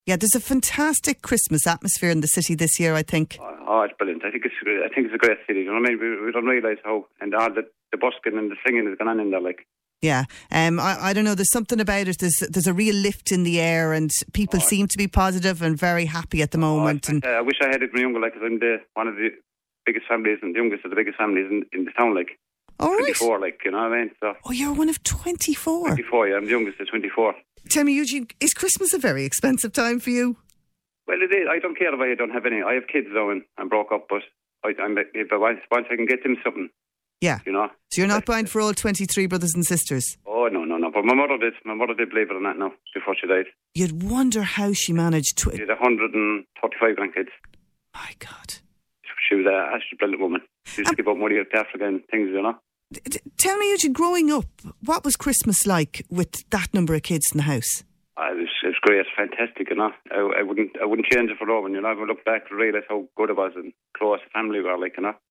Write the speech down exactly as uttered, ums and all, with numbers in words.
Yeah, there's a fantastic Christmas atmosphere in the city this year, I think. Oh, oh it's brilliant. I think it's I think it's a great city. You know what I mean? We, we don't realise how, and all the, the busking and the singing is going on in there, like. Yeah, um, I, I don't know, there's something about it, there's there's a real lift in the air and people oh, seem to be positive and very happy at the moment. Oh, I, and I wish I had it when younger, like, because I'm the, one of the biggest families and the youngest of the biggest families in, in the town, like. All right. twenty-four, like, you know what I mean? So. Oh, you're one of twenty-four? twenty-four, yeah, I'm the youngest of twenty-four. Tell me, Eugene, is Christmas a very expensive time for you? Well, it is. I don't care if I don't have any. I have kids though, and I'm broke up, but I, I'm, if I want, once I can get them something. Yeah. You know? So you're not buying for all twenty-three brothers and sisters? Oh, no, no, no. But my mother did. My mother did, believe it or not, now, before she died. You'd wonder how she managed to... She had one hundred thirty-five grandkids. My God. She was a actually brilliant woman. She used um, to give up money to Africa and things, you know. D- d- tell me, Eugene, growing up, what was Christmas like with that number of kids in the house? Uh, it, was, it was great, fantastic, you know. I, I wouldn't I wouldn't change it for no one, you know. I would look back to realise how good it was and close the family were, like, you know.